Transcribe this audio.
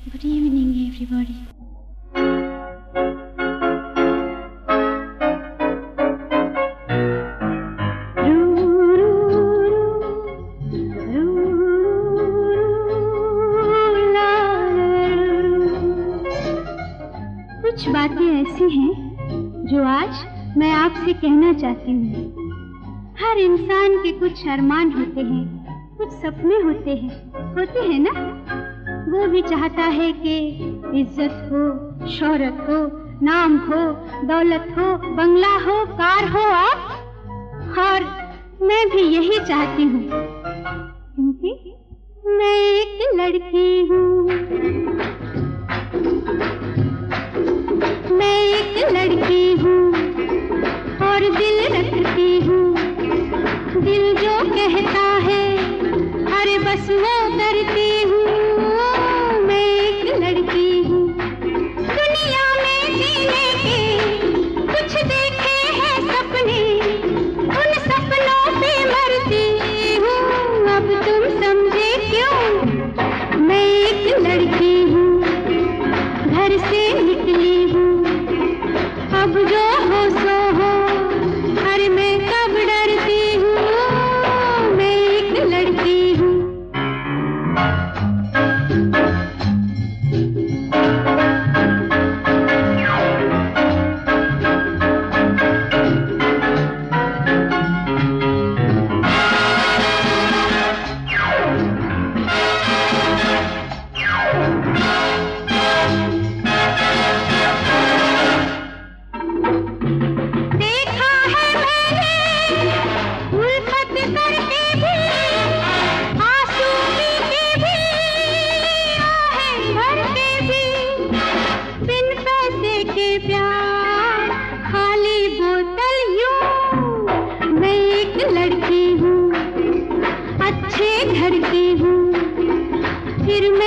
Good evening, everybody. कुछ बातें ऐसी हैं जो आज मैं आपसे कहना चाहती हूँ। हर इंसान के कुछ अरमान होते हैं, कुछ सपने होते हैं ना। वो भी चाहता है कि इज्जत हो, शोहरत हो, नाम हो, दौलत हो, बंगला हो, कार हो, और मैं भी यही चाहती हूँ, क्योंकि मैं एक लड़की हूँ। मैं एक लड़की हूँ और दिल रखती हूँ। दिल जो कहता है अरे बस वो करती हूँ। मैं एक लड़की हूँ, दुनिया में जीने के कुछ देखे हैं सपने, उन सपनों पे मरती हूँ। अब तुम समझे क्यों? मैं एक लड़की हूँ, घर से निकली हूँ। अब जो हो सो हो, अरे मैं कब डरती हूँ। मैं एक लड़की हूँ। लड़की हूँ, अच्छे घर की हूँ, फिर मैं